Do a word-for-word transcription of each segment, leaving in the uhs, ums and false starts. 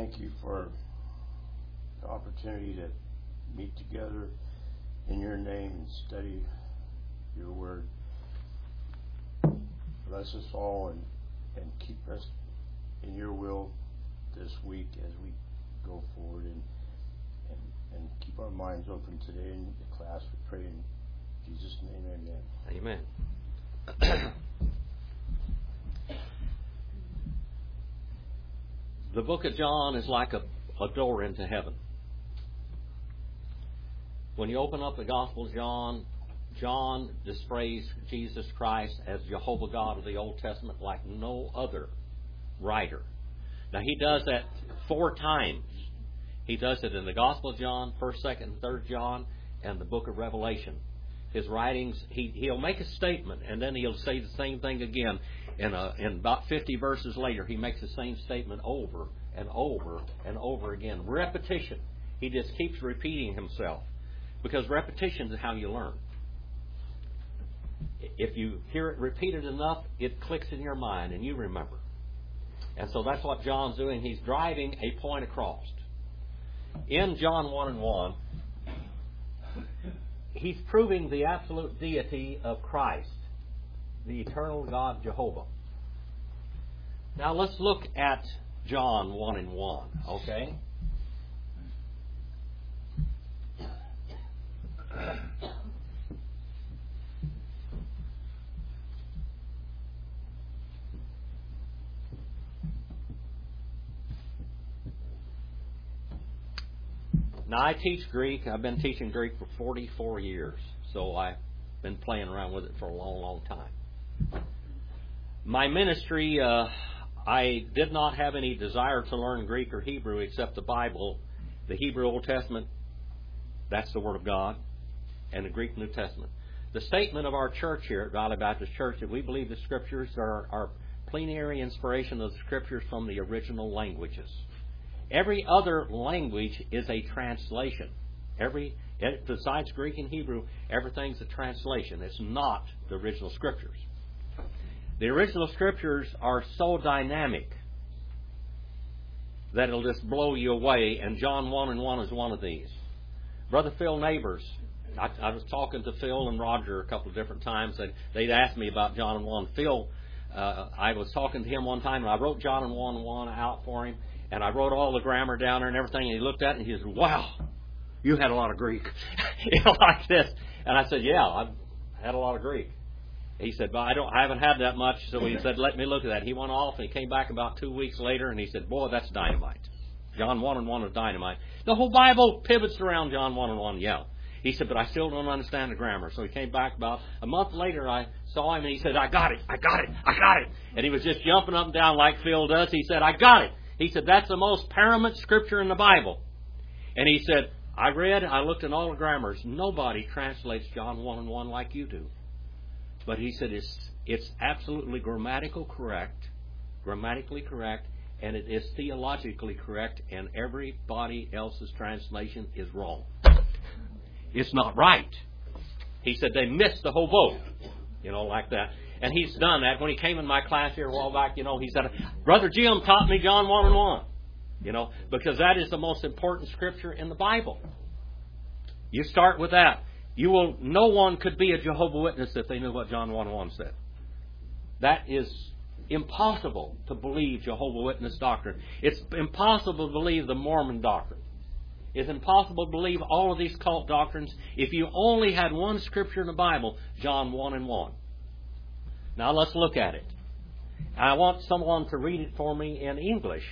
thank you for the opportunity to meet together in your name and study your word. Bless us all and, and keep us in your will this week as we go forward, and, and, and keep our minds open today in the class. We pray in Jesus' name, amen. Amen. The book of John is like a, a door into heaven. When you open up the Gospel of John, John displays Jesus Christ as Jehovah God of the Old Testament like no other writer. Now, he does that four times. He does it in the Gospel of John, first, second, and third John, and the book of Revelation. His writings, he, he'll make a statement, and then he'll say the same thing again. In, a, in about fifty verses later, he makes the same statement over and over and over again. Repetition. He just keeps repeating himself, because repetition is how you learn. If you hear it repeated enough, it clicks in your mind and you remember. And so that's what John's doing. He's driving a point across. In John one and one, he's proving the absolute deity of Christ, the eternal God Jehovah. Now let's look at John one and one, okay? Now, I teach Greek. I've been teaching Greek for forty-four years, so I've been playing around with it for a long, long time. My ministry, uh, I did not have any desire to learn Greek or Hebrew except the Bible, the Hebrew Old Testament, that's the Word of God, and the Greek New Testament. The statement of our church here at Valley Baptist Church that we believe the Scriptures are, are plenary inspiration of the Scriptures from the original languages. Every other language is a translation. Every besides Greek and Hebrew, everything's a translation. It's not the original Scriptures. The original Scriptures are so dynamic that it'll just blow you away, and John one and one is one of these. Brother Phil Neighbors, I, I was talking to Phil and Roger a couple of different times, and they'd asked me about John and one. Phil, uh, I was talking to him one time, and I wrote John and one and one out for him. And I wrote all the grammar down there and everything, and he looked at it and he said, "Wow, you had a lot of Greek." You know, like this. And I said, "Yeah, I've had a lot of Greek." He said, "Well, I don't, I haven't had that much." So he said, "Let me look at that." He went off and he came back about two weeks later and he said, "Boy, that's dynamite. John one and one is dynamite. The whole Bible pivots around John one and one, yeah." He said, "But I still don't understand the grammar." So he came back about a month later. I saw him and he said, "I got it, I got it, I got it." And he was just jumping up and down like Phil does. He said, "I got it." He said, "That's the most paramount Scripture in the Bible." And he said, "I read, I looked at all the grammars. Nobody translates John one and one like you do." But he said, it's, it's absolutely grammatical correct, grammatically correct, and it is theologically correct, and everybody else's translation is wrong. It's not right. He said they missed the whole boat, you know, like that. And he's done that. When he came in my class here a while back, you know, he said, "Brother Jim taught me John one and one." You know, because that is the most important Scripture in the Bible. You start with that. You will. No one could be a Jehovah's Witness if they knew what John one and one said. That is impossible to believe Jehovah's Witness doctrine. It's impossible to believe the Mormon doctrine. It's impossible to believe all of these cult doctrines if you only had one Scripture in the Bible, John one and one. Now let's look at it. I want someone to read it for me in English.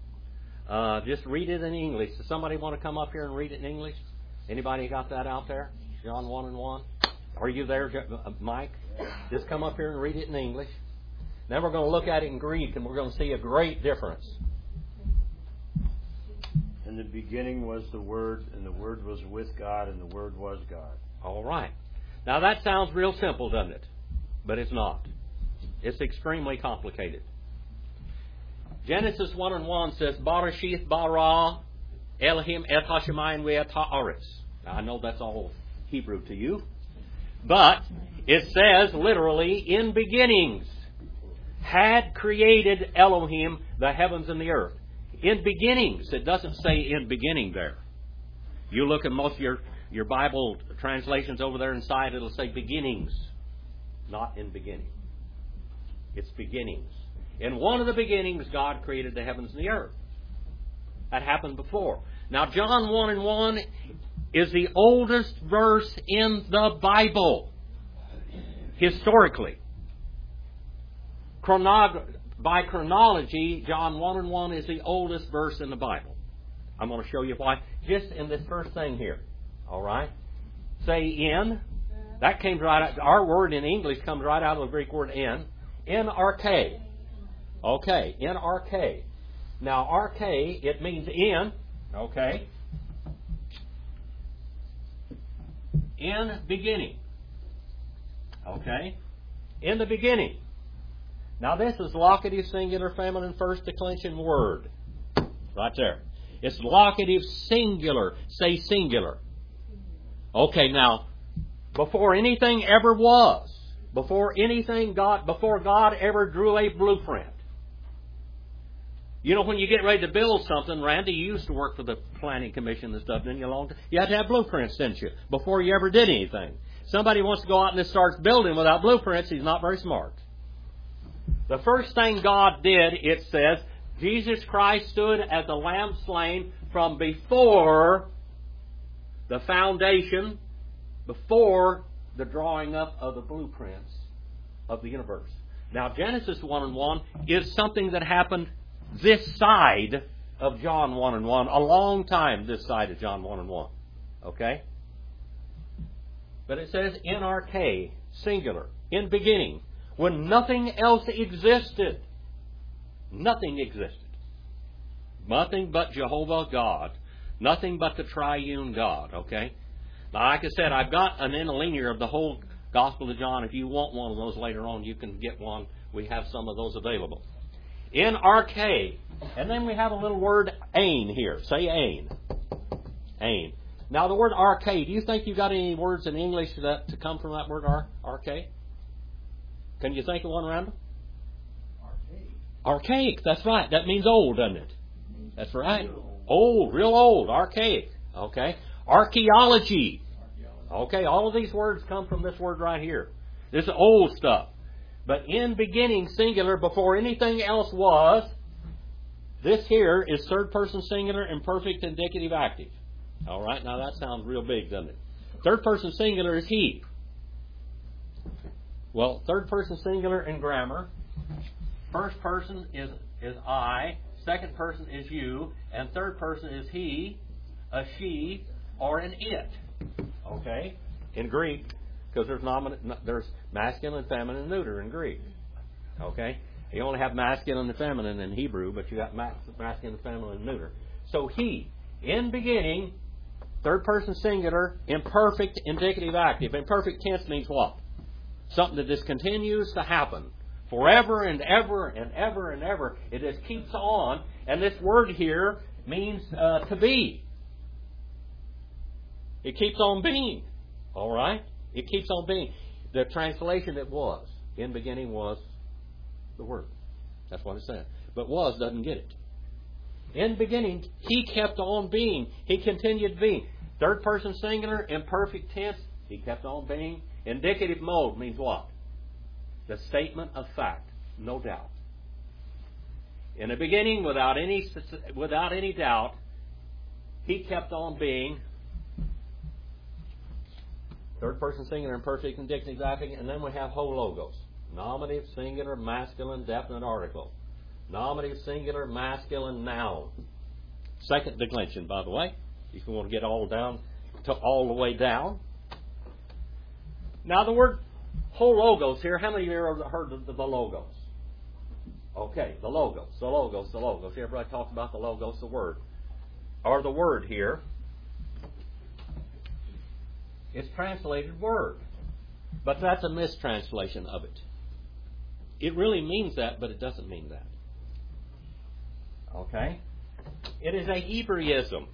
Uh, just read it in English. Does somebody want to come up here and read it in English? Anybody got that out there? John one and one? Are you there, Mike? Just come up here and read it in English. Then we're going to look at it in Greek, and we're going to see a great difference. In the beginning was the Word, and the Word was with God, and the Word was God. All right. Now that sounds real simple, doesn't it? But it's not. It's extremely complicated. Genesis one and one says, "Barashith bara Elohim et hashemayim ve'et haaretz." Now, I know that's all Hebrew to you, but it says literally, "In beginnings had created Elohim the heavens and the earth." In beginnings, it doesn't say in beginning there. You look at most of your, your Bible translations over there inside, it'll say beginnings, not in beginning. It's beginnings. In one of the beginnings, God created the heavens and the earth. That happened before. Now, John one and one is the oldest verse in the Bible, historically. Chronog- by chronology, John one and one is the oldest verse in the Bible. I'm going to show you why. Just in this first thing here. All right? Say in. That came right out. Our word in English comes right out of the Greek word in. In arche. Okay. In arche. Now, arche, it means in. Okay. In beginning. Okay. In the beginning. Now, this is locative, singular, feminine, first declension word. Right there. It's locative, singular. Say singular. Okay, now, before anything ever was, before anything God, before God ever drew a blueprint. You know, when you get ready to build something, Randy, you used to work for the planning commission and stuff, didn't you? Long time? You had to have blueprints, didn't you? Before you ever did anything. Somebody wants to go out and just starts building without blueprints, he's not very smart. The first thing God did, it says, Jesus Christ stood as a lamb slain from before the foundation, before the drawing up of the blueprints of the universe. Now, Genesis one and one is something that happened this side of John one and one, a long time this side of John one and one. Okay? But it says in arche, singular, in beginning, when nothing else existed. Nothing existed. Nothing but Jehovah God. Nothing but the triune God. Okay? Now, like I said, I've got an interlinear of the whole Gospel of John. If you want one of those later on, you can get one. We have some of those available. In arche. And then we have a little word ain here. Say ain. Ain. Now, the word arche, do you think you got any words in English that to come from that word ar, arche? Can you think of one, Randall? Archaic. Archaic, that's right. That means old, doesn't it? That's right. Old, real old, archaic. Okay. Archaeology. Okay, all of these words come from this word right here. This is old stuff. But in beginning, singular, before anything else was, this here is third person singular, imperfect, indicative, active. All right, now that sounds real big, doesn't it? Third person singular is he. Well, third person singular in grammar. First person is, is I. Second person is you. And third person is he, a she, or an it. Okay? In Greek, because there's, nomin- there's masculine, feminine, and neuter in Greek. Okay? You only have masculine and feminine in Hebrew, but you got masculine, feminine, and neuter. So he, in beginning, third person singular, imperfect, indicative, active. Imperfect tense means what? Something that just continues to happen forever and ever and ever and ever. It just keeps on. And this word here means uh, to be. It keeps on being. All right? It keeps on being. The translation it was. In beginning was the Word. That's what it said. But was doesn't get it. In beginning, he kept on being. He continued being. Third person singular, imperfect tense, he kept on being. Indicative mode means what? The statement of fact, no doubt. In the beginning, without any without any doubt, he kept on being. Third person singular, imperfect, indicative, active, and then we have hologos. Nominative, singular, masculine, definite article. Nominative, singular, masculine, noun. Second declension, by the way, if you want to get all down to all the way down. Now the word hologos here, how many of you have heard of the, the logos? Okay, the logos, the logos, the logos. Everybody talks about the logos, the word. Or the word here. It's translated word. But that's a mistranslation of it. It really means that, but it doesn't mean that. Okay? It is a Hebraism.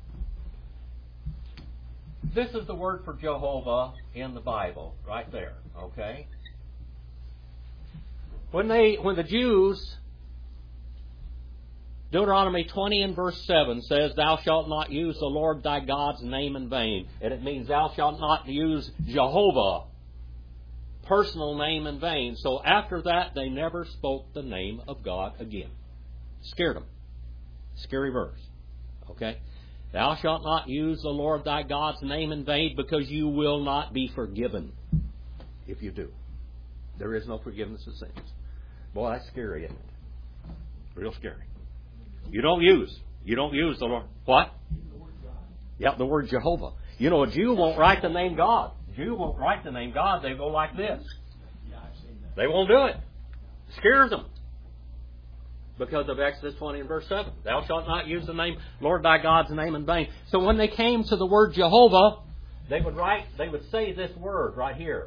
This is the word for Jehovah in the Bible, right there. Okay? When they, when the Jews Deuteronomy twenty and verse seven says, Thou shalt not use the Lord thy God's name in vain. And it means thou shalt not use Jehovah, personal name, in vain. So after that, they never spoke the name of God again. Scared them. Scary verse. Okay? Thou shalt not use the Lord thy God's name in vain, because you will not be forgiven if you do. There is no forgiveness of sins. Boy, that's scary, isn't it? Real scary. You don't use. You don't use the Lord. What? Yep, the word Jehovah. You know, a Jew won't write the name God. A Jew won't write the name God. They go like this. They won't do it. It scares them. Because of Exodus twenty and verse seven. Thou shalt not use the name, Lord thy God's name in vain. So when they came to the word Jehovah, they would write, they would say this word right here.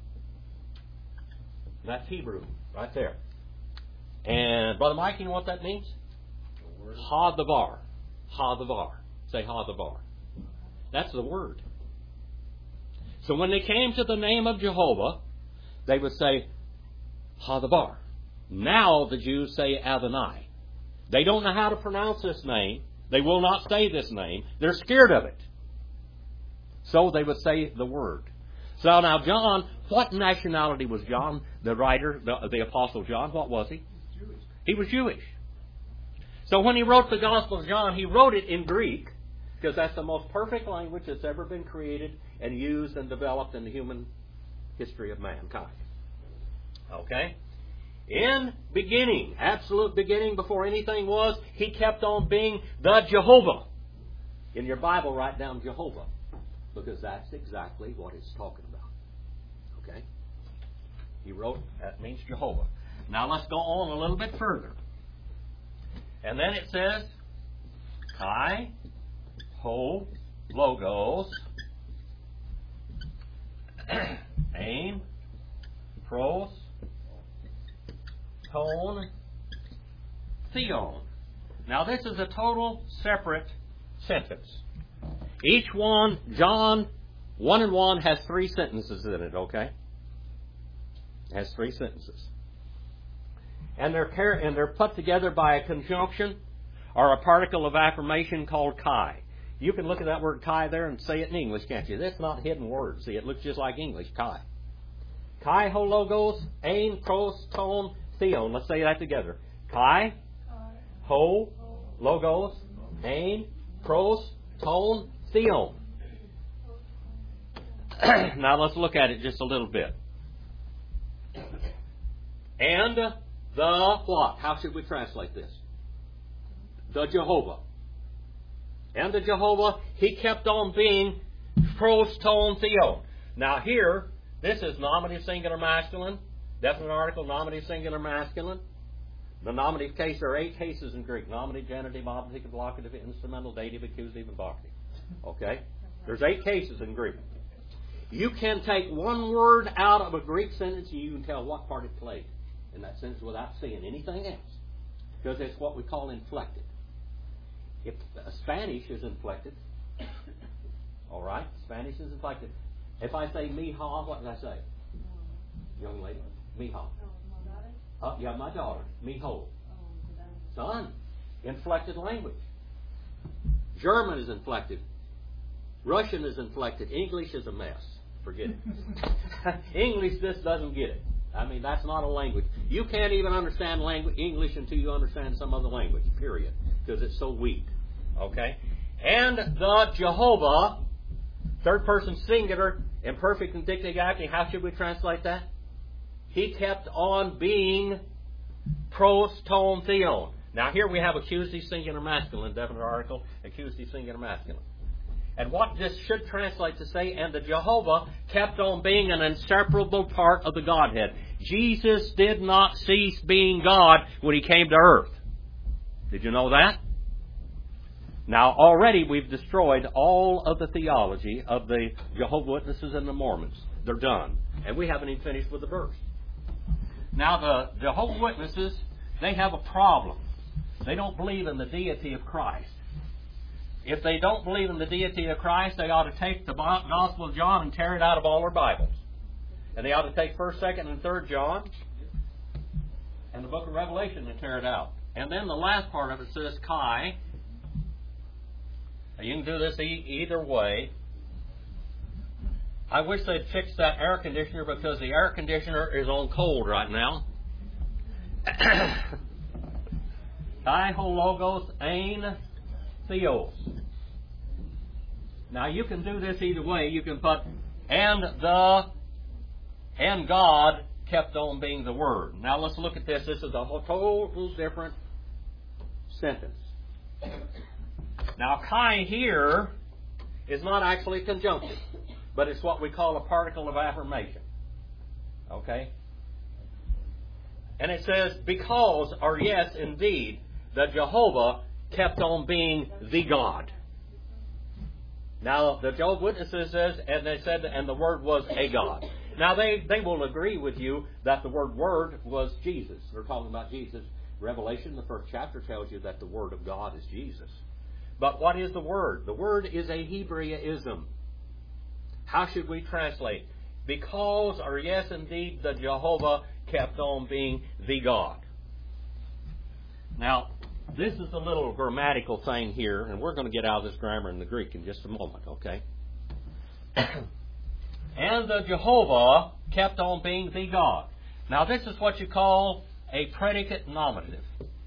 That's Hebrew, right there. And Brother Mike, you know what that means? Ha-davar. Ha-davar. Say Ha-davar. That's the word. So when they came to the name of Jehovah, they would say Ha-davar. Now the Jews say Adonai. They don't know how to pronounce this name. They will not say this name. They're scared of it. So they would say the word. So now John, what nationality was John, the writer, the, the Apostle John? What was he? Jewish. He was Jewish. So when he wrote the Gospel of John, he wrote it in Greek, because that's the most perfect language that's ever been created and used and developed in the human history of mankind. Okay? In beginning, absolute beginning, before anything was, he kept on being the Jehovah. In your Bible, write down Jehovah, because that's exactly what it's talking about. Okay? He wrote, that means Jehovah. Now let's go on a little bit further. And then it says, Kai, Ho, Logos, Ain, Pros, Tone, Theon. Now this is a total separate sentence. Each one, John one and one has three sentences in it, okay? It has three sentences. And they're, and they're put together by a conjunction or a particle of affirmation called Kai. You can look at that word Kai there and say it in English, can't you? That's not hidden words. See, it looks just like English, Kai. Kai, Ho, Logos, Ain, Pros, Tone, Theon. Let's say that together. Kai, Ho, Logos, Ain, Pros, Tone, Theon. Now let's look at it just a little bit. And the what? How should we translate this? The Jehovah. And the Jehovah, he kept on being Pros, Tone, Theon. Now here, this is nominative singular masculine. Definite article, nominative singular masculine. The nominative case, there are eight cases in Greek. Nominative, genitive, obligative, vocative, instrumental, dative, accusative, and vocative. Okay? There's eight cases in Greek. You can take one word out of a Greek sentence and you can tell what part it played in that sentence without seeing anything else. Because it's what we call inflected. If uh, Spanish is inflected, all right? Spanish is inflected. If I say mija, what did I say? Young lady? Mija. Uh, yeah, my daughter. Mijo. Son. Inflected language. German is inflected. Russian is inflected. English is a mess. Forget it. English just doesn't get it. I mean, that's not a language. You can't even understand language, English until you understand some other language, period. Because it's so weak. Okay? And the Jehovah, third person singular, imperfect indicative acting, how should we translate that? He kept on being Pros, Tone, Theon. Now here we have accusative singular masculine, definite article, accusative singular masculine. And what this should translate to say, and the Jehovah kept on being an inseparable part of the Godhead. Jesus did not cease being God when He came to earth. Did you know that? Now already we've destroyed all of the theology of the Jehovah's Witnesses and the Mormons. They're done. And we haven't even finished with the verse. Now the Jehovah's Witnesses, they have a problem. They don't believe in the deity of Christ. If they don't believe in the deity of Christ, they ought to take the Gospel of John and tear it out of all their Bibles. And they ought to take first, second, and third John and the book of Revelation and tear it out. And then the last part of it says Kai. Now you can do this e- either way. I wish they'd fix that air conditioner because the air conditioner is on cold right now. Kai ho logos ein theos. Now you can do this either way. You can put and the and God kept on being the Word. Now let's look at this. This is a total different sentence. Now Kai here is not actually conjunctive, but it's what we call a particle of affirmation. Okay? And it says, because, or yes, indeed, that Jehovah kept on being the God. Now, the Jehovah's Witnesses says, and they said, and the Word was a God. Now, they, they will agree with you that the word Word was Jesus. They're talking about Jesus. Revelation, the first chapter, tells you that the Word of God is Jesus. But what is the Word? The Word is a Hebraism. How should we translate? Because, or yes, indeed, the Jehovah kept on being the God. Now, this is a little grammatical thing here, and we're going to get out of this grammar in the Greek in just a moment, okay? And the Jehovah kept on being the God. Now, this is what you call a predicate nominative.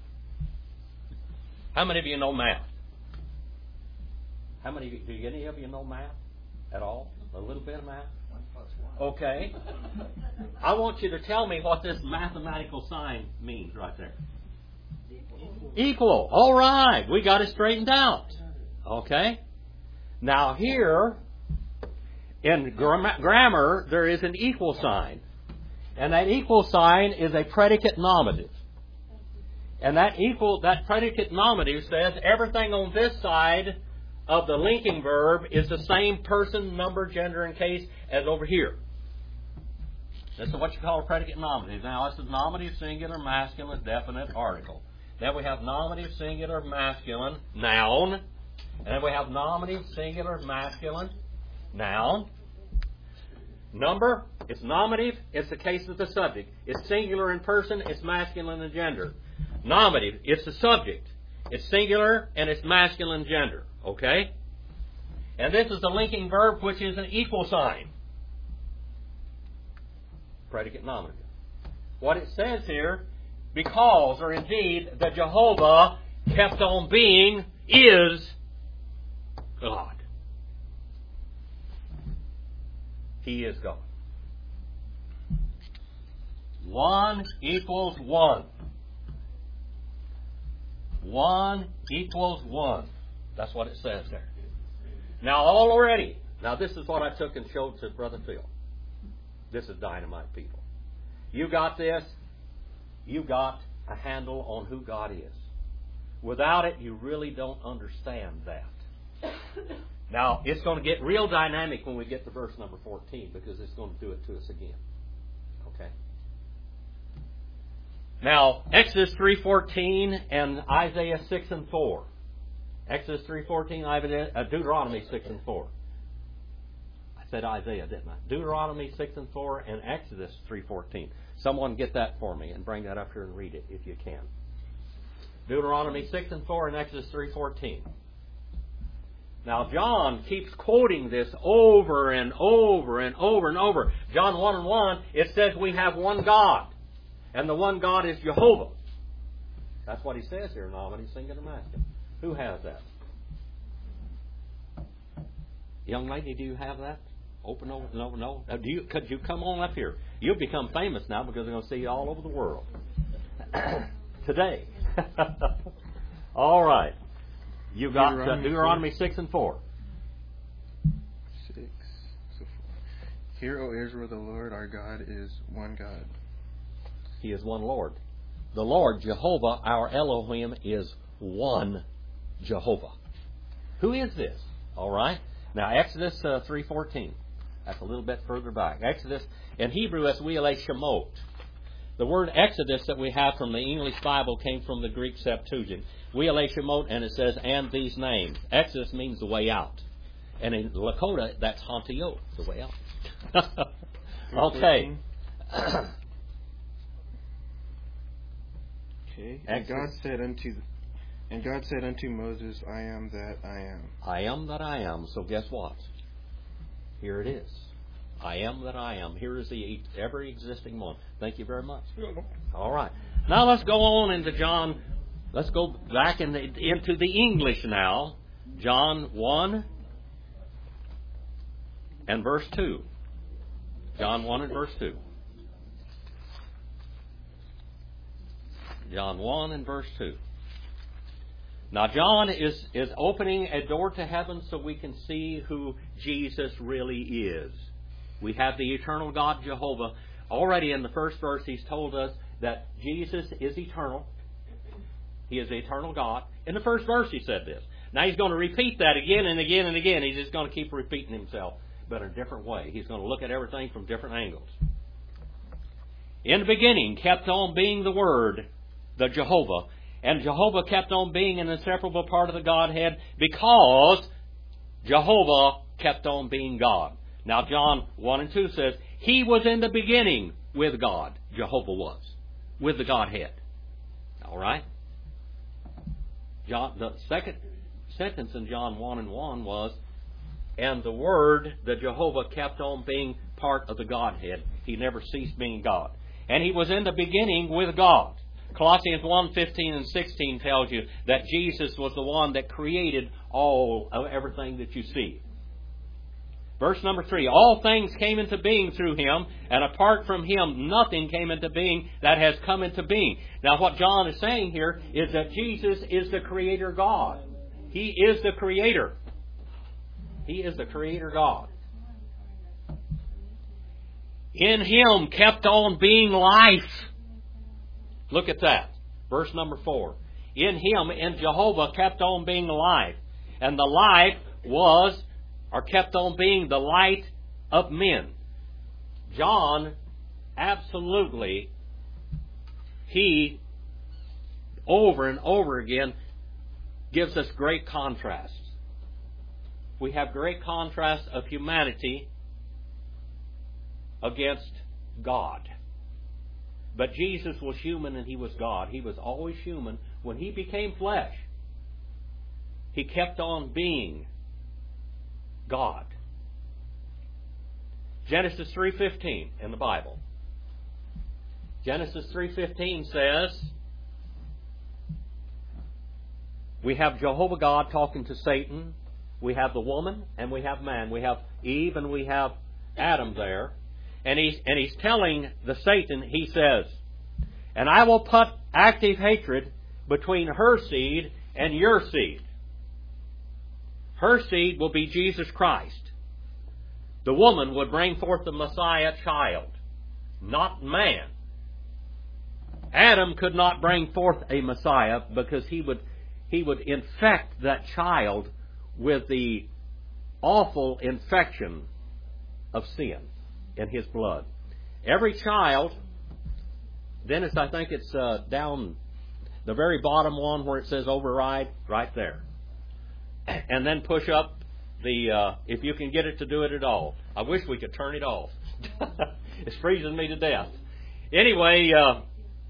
How many of you know math? How many of you, do any of you know math at all? A little bit of math? One plus one. Okay. I want you to tell me what this mathematical sign means right there. Equal. Equal. All right. We got it straightened out. Okay. Now here, in gram- grammar, there is an equal sign. And that equal sign is a predicate nominative. And that equal, that predicate nominative says everything on this side of the linking verb is the same person, number, gender, and case as over here. This is what you call a predicate nominative. Now, this is nominative, singular, masculine, definite, article. Then we have nominative, singular, masculine, noun. And then we have nominative, singular, masculine, noun. Number, it's nominative, it's the case of the subject. It's singular in person, it's masculine in gender. Nominative, it's the subject. It's singular and it's masculine gender. Okay? And this is the linking verb, which is an equal sign. Predicate nominative. What it says here, because, or indeed, that Jehovah kept on being, is God. He is God. One equals one. One equals one. That's what it says there. Now already, now this is what I took and showed to Brother Phil. This is dynamite, people. You got this. You got a handle on who God is. Without it, you really don't understand that. Now, it's going to get real dynamic when we get to verse number fourteen, because it's going to do it to us again. Okay? Now, Exodus three fourteen and Isaiah six and four. Exodus three fourteen, Deuteronomy six and four. I said Isaiah, didn't I? Deuteronomy six and four and Exodus three fourteen. Someone get that for me and bring that up here and read it if you can. Deuteronomy six and four and Exodus three fourteen. Now, John keeps quoting this over and over and over and over. John one and one, it says we have one God. And the one God is Jehovah. That's what he says here, nominative, singular, masculine. Who has that? Young lady, do you have that? Open over, no, no. Uh, do you, could you come on up here? You'll become famous now because they're going to see you all over the world. Today. All right. You got Deuteronomy, uh, Deuteronomy six and four. Six. So Hear, O Israel, the Lord our God is one God. He is one Lord. The Lord, Jehovah, our Elohim, is one Jehovah. Who is this? All right. Now, Exodus uh, three fourteen. That's a little bit further back. Exodus, in Hebrew, it's We'ele Shemot. The word Exodus that we have from the English Bible came from the Greek Septuagint. We'ele Shemot, and it says, and these names. Exodus means the way out. And in Lakota, that's Hantio, the way out. Okay. Okay, Okay. And God Exodus. said unto and God said unto Moses, I am that I am. I am that I am. So guess what? Here it is. I am that I am. Here is the ever existing one. Thank you very much. All right. Now let's go on into John. Let's go back in the, into the English now. John one and verse two. John one and verse two. John one and verse two. Now John is, is opening a door to heaven so we can see who Jesus really is. We have the eternal God Jehovah. Already in the first verse he's told us that Jesus is eternal. He is the eternal God. In the first verse he said this. Now he's going to repeat that again and again and again. He's just going to keep repeating himself, but in a different way. He's going to look at everything from different angles. In the beginning kept on being the Word, the Jehovah. And Jehovah kept on being an inseparable part of the Godhead because Jehovah kept on being God. Now John one and two says, He was in the beginning with God. Jehovah was. With the Godhead. All right? John, the second sentence in John one and one was, and the Word, the Jehovah, kept on being part of the Godhead. He never ceased being God. And He was in the beginning with God. Colossians one fifteen and sixteen tells you that Jesus was the one that created all of everything that you see. Verse number three, all things came into being through Him, and apart from Him nothing came into being that has come into being. Now what John is saying here is that Jesus is the Creator God. He is the Creator. He is the Creator God. In Him kept on being life. Look at that. Verse number four. In Him, in Jehovah, kept on being life. And the life was, or kept on being the light of men. John, absolutely, he, over and over again, gives us great contrasts. We have great contrast of humanity against God. But Jesus was human and He was God. He was always human. When He became flesh, He kept on being God. Genesis three fifteen in the Bible. Genesis three fifteen says, we have Jehovah God talking to Satan. We have the woman and we have man. We have Eve and we have Adam there. And he's, and he's telling the Satan, he says, and I will put active hatred between her seed and your seed. Her seed will be Jesus Christ. The woman would bring forth the Messiah child, not man. Adam could not bring forth a Messiah because he would, he would infect that child with the awful infection of sin in his blood. Every child, Dennis, I think it's uh, down the very bottom one where it says override, right there. And then push up the, uh, if you can get it to do it at all. I wish we could turn it off. It's freezing me to death. Anyway, uh,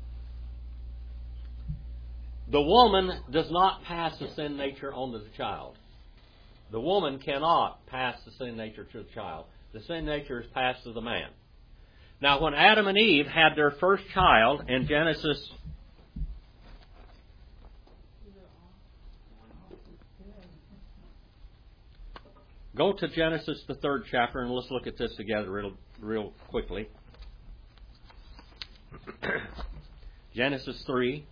the woman does not pass the sin nature on to the child. The woman cannot pass the sin nature to the child. The sin nature is passed to the man. Now, when Adam and Eve had their first child in Genesis, go to Genesis, the third chapter, and let's look at this together real, real quickly. Genesis three.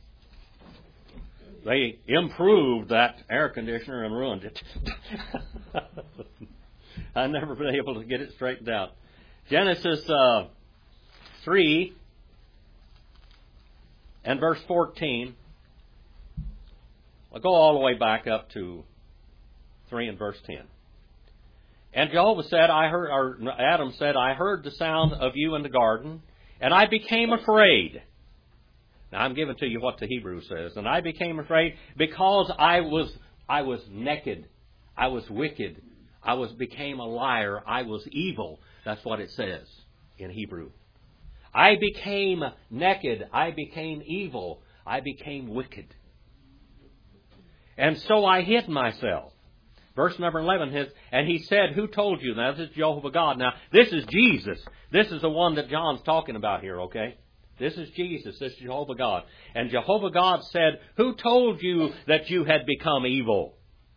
They improved that air conditioner and ruined it. I've never been able to get it straightened out. Genesis uh, three and verse fourteen. I'll go all the way back up to three and verse ten. And Jehovah said, I heard, or Adam said, I heard the sound of you in the garden, and I became afraid. Now I'm giving to you what the Hebrew says. And I became afraid because I was I was naked. I was wicked. I was became a liar. I was evil. That's what it says in Hebrew. I became naked. I became evil. I became wicked. And so I hid myself. Verse number eleven says, and he said, who told you? Now, this is Jehovah God. Now, this is Jesus. This is the one that John's talking about here, okay? This is Jesus. This is Jehovah God. And Jehovah God said, who told you that you had become evil?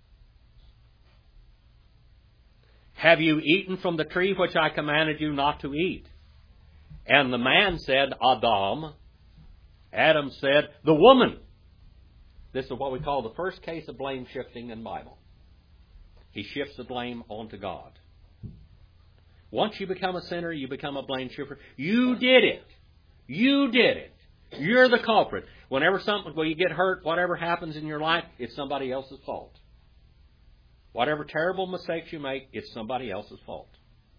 Have you eaten from the tree which I commanded you not to eat? And the man said, Adam. Adam said, the woman. This is what we call the first case of blame shifting in the Bible. He shifts the blame onto God. Once you become a sinner, you become a blame shifter. You did it. You did it. You're the culprit. Whenever something, when you get hurt, whatever happens in your life, it's somebody else's fault. Whatever terrible mistakes you make, it's somebody else's fault.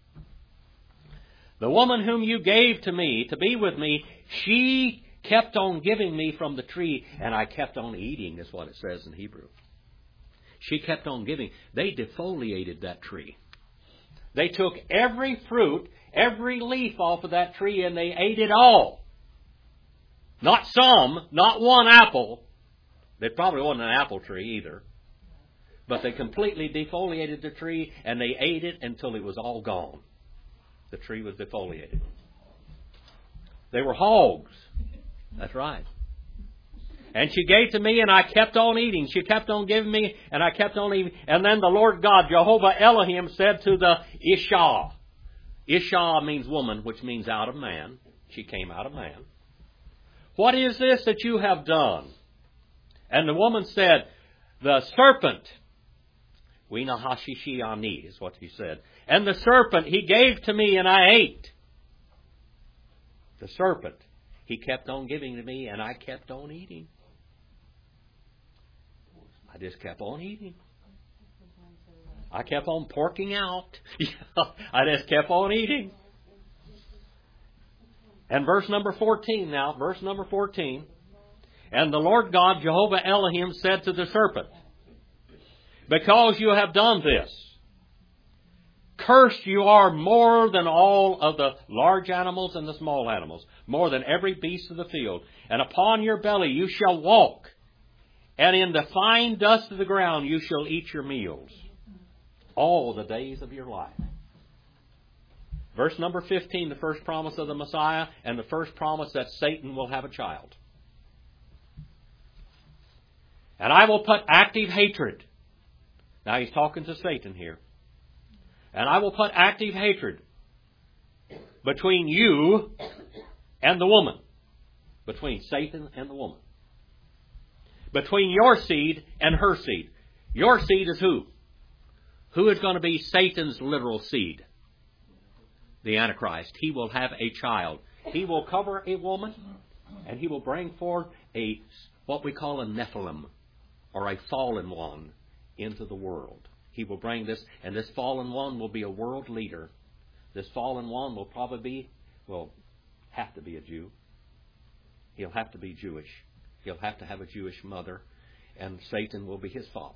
The woman whom you gave to me to be with me, she kept on giving me from the tree, and I kept on eating, is what it says in Hebrew. She kept on giving. They defoliated that tree. They took every fruit, every leaf off of that tree, and they ate it all. Not some, not one apple. It probably wasn't an apple tree either. But they completely defoliated the tree, and they ate it until it was all gone. The tree was defoliated. They were hogs. That's right. And she gave to me, and I kept on eating. She kept on giving me, and I kept on eating. And then the Lord God, Jehovah Elohim, said to the Isha. Isha means woman, which means out of man. She came out of man. What is this that you have done? And the woman said, the serpent. We know Hashishiani is what he said. And the serpent he gave to me, and I ate. The serpent. He kept on giving to me, and I kept on eating. I just kept on eating. I kept on porking out. I just kept on eating. And verse number fourteen now, verse number fourteen. And the Lord God, Jehovah Elohim, said to the serpent, because you have done this, cursed you are more than all of the large animals and the small animals, more than every beast of the field. And upon your belly you shall walk, and in the fine dust of the ground you shall eat your meals, all the days of your life. Verse number fifteen, the first promise of the Messiah, and the first promise that Satan will have a child. And I will put active hatred. Now he's talking to Satan here. And I will put active hatred between you and the woman. Between Satan and the woman. Between your seed and her seed. Your seed is who? Who is going to be Satan's literal seed? The Antichrist. He will have a child. He will cover a woman, and he will bring forth a, what we call a Nephilim, or a fallen one, into the world. He will bring this, and this fallen one will be a world leader. This fallen one will probably be, will have to be a Jew. He'll have to be Jewish. He'll have to have a Jewish mother, and Satan will be his father.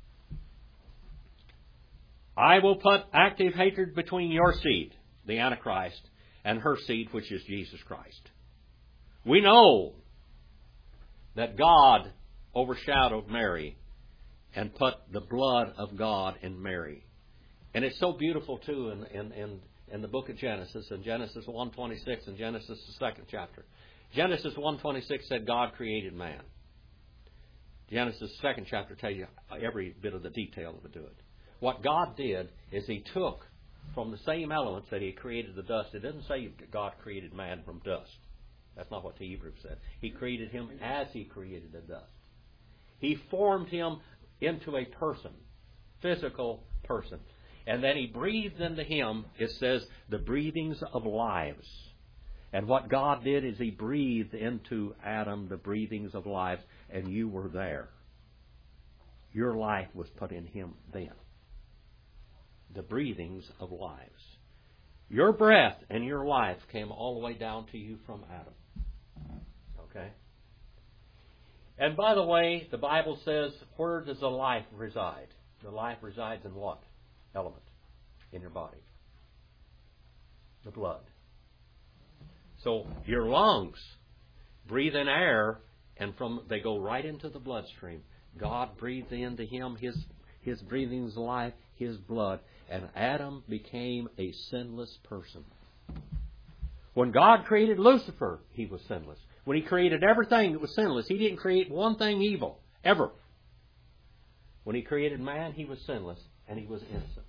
I will put active hatred between your seed, the Antichrist, and her seed, which is Jesus Christ. We know that God overshadowed Mary and put the blood of God in Mary. And it's so beautiful, too, in, in, in, in the book of Genesis, in Genesis one twenty-six, and Genesis, the second chapter. Genesis one twenty-six said God created man. Genesis, the second chapter, tells you every bit of the detail of it. What God did is He took from the same elements that He created the dust. It doesn't say God created man from dust. That's not what the Hebrew said. He created him as He created the dust. He formed him into a person, physical person. And then He breathed into him, it says, the breathings of lives. And what God did is He breathed into Adam the breathings of lives, and you were there. Your life was put in him then. The breathings of lives. Your breath and your life came all the way down to you from Adam. Okay? And by the way, the Bible says, where does the life reside? The life resides in what element in your body? The blood. So your lungs breathe in air, and from they go right into the bloodstream. God breathed into him his his breathing's life, his blood, and Adam became a sinless person. When God created Lucifer, he was sinless. When he created everything that was sinless, he didn't create one thing evil, ever. When he created man, he was sinless, and he was innocent.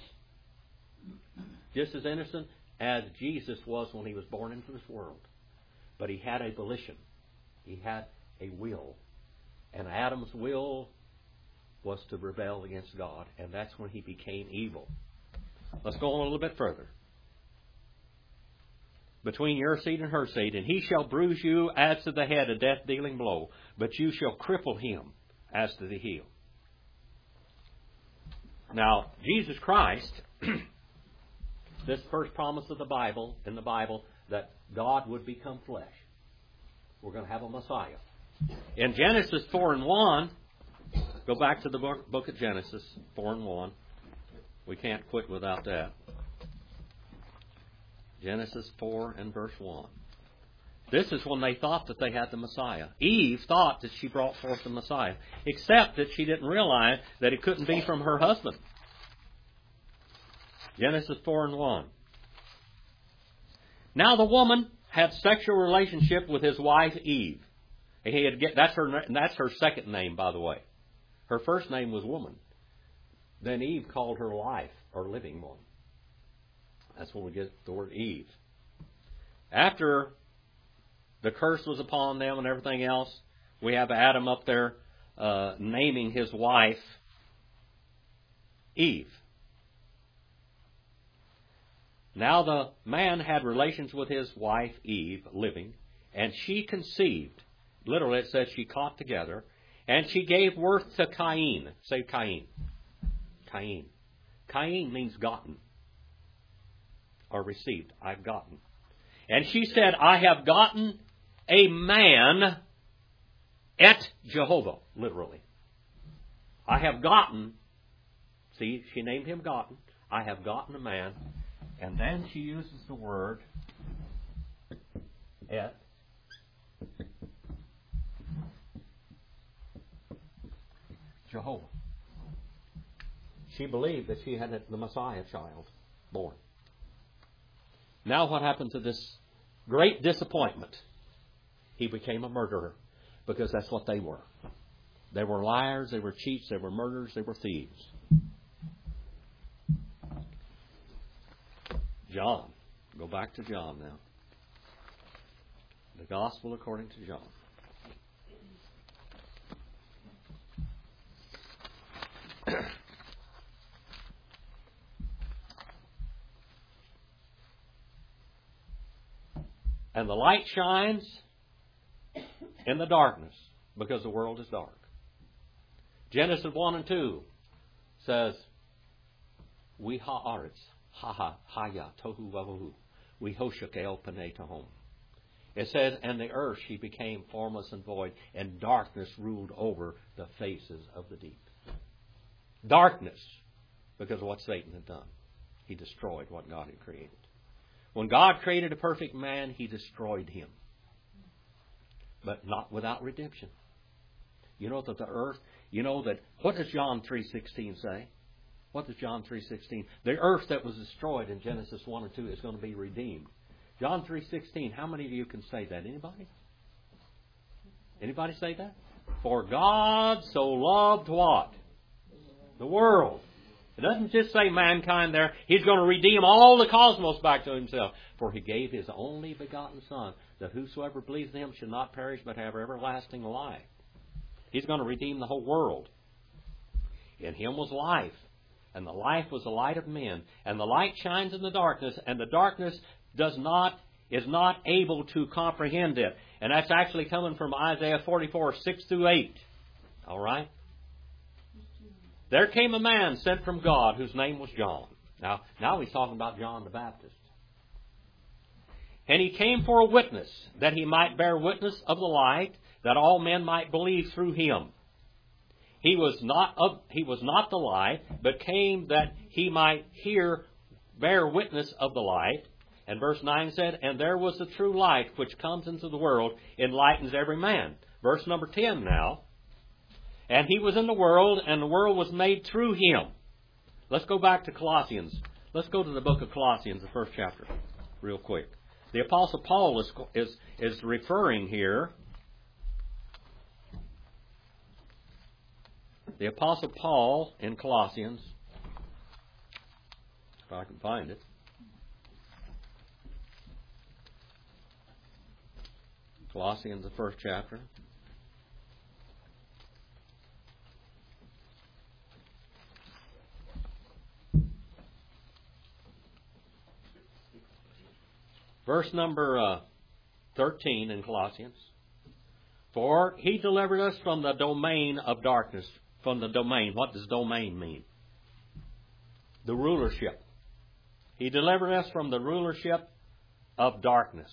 Just as innocent as Jesus was when he was born into this world. But he had a volition. He had a will. And Adam's will was to rebel against God, and that's when he became evil. Let's go on a little bit further. Between your seed and her seed, and he shall bruise you as to the head, a death-dealing blow, but you shall cripple him as to the heel. Now, Jesus Christ, this first promise of the Bible, in the Bible, that God would become flesh. We're going to have a Messiah. In Genesis four and one, go back to the book, book of Genesis four and one. We can't quit without that. Genesis four and verse one. This is when they thought that they had the Messiah. Eve thought that she brought forth the Messiah, except that she didn't realize that it couldn't be from her husband. Genesis four and one. Now the woman had sexual relationship with his wife Eve. And he had get, that's her that's her second name, by the way. Her first name was woman. Then Eve called her life, or living one. That's when we get the word Eve. After the curse was upon them and everything else, we have Adam up there uh, naming his wife Eve. Now the man had relations with his wife Eve, living, and she conceived. Literally it says she caught together, and she gave birth to Cain. Say Cain. Cain. Cain means gotten, or received. I've gotten. And she said, I have gotten a man at Jehovah, literally. I have gotten, see, she named him gotten. I have gotten a man. And then she uses the word et Jehovah. She believed that she had the Messiah child born. Now what happened to this great disappointment? He became a murderer, because that's what they were. They were liars, they were cheats, they were murderers, they were thieves. John. Go back to John now. The Gospel according to John. And the light shines in the darkness, because the world is dark. Genesis one and two says, We ha'aretz, ha-ha, ha-ya, tohu vavuhu, we hoshak el panei tahom. It says, and the earth she became formless and void, and darkness ruled over the faces of the deep. Darkness, because of what Satan had done. He destroyed what God had created. When God created a perfect man, He destroyed him. But not without redemption. You know that the earth, you know that, what does John three sixteen say? What does John three sixteen? The earth that was destroyed in Genesis one and two is going to be redeemed. John three sixteen, how many of you can say that? Anybody? Anybody say that? For God so loved what? The world. It doesn't just say mankind there. He's going to redeem all the cosmos back to Himself. For He gave His only begotten Son, that whosoever believes in Him should not perish but have everlasting life. He's going to redeem the whole world. In Him was life, and the life was the light of men. And the light shines in the darkness, and the darkness does not, is not able to comprehend it. And that's actually coming from Isaiah forty-four, six through eight. All right? There came a man sent from God whose name was John. Now, now he's talking about John the Baptist. And he came for a witness, that he might bear witness of the light, that all men might believe through him. He was not of, he was not the light, but came that he might hear, bear witness of the light. And verse nine said, and there was the true light which comes into the world, enlightens every man. Verse number ten now. And He was in the world, and the world was made through Him. Let's go back to Colossians. Let's go to the book of Colossians, the first chapter, real quick. The Apostle Paul is, is, is referring here. The Apostle Paul in Colossians, if I can find it. Colossians, the first chapter. Verse number uh, thirteen in Colossians. For He delivered us from the domain of darkness. From the domain. What does domain mean? The rulership. He delivered us from the rulership of darkness,